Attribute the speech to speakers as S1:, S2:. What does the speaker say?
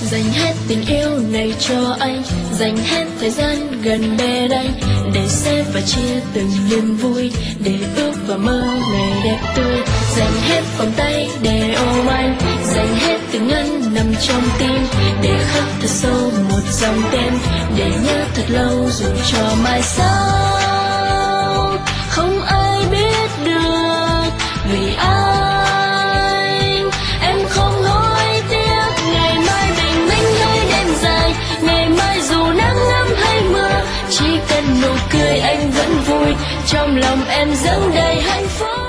S1: Dành hết tình yêu này cho anh, dành hết thời gian gần bên anh, để xếp và chia từng niềm vui, để ước và mơ ngày đẹp tươi. Dành hết vòng tay để ôm anh, dành hết từng ngân nằm trong tim, để khắc thật sâu một dòng tên, để nhớ thật lâu dù cho mai sau không ai biết được. Vì anh em không hối tiếc, ngày mai bình minh hay đêm dài, ngày mai dù nắng ấm hay mưa, chỉ cần nụ cười anh vẫn vui, trong lòng em dâng đầy hạnh phúc.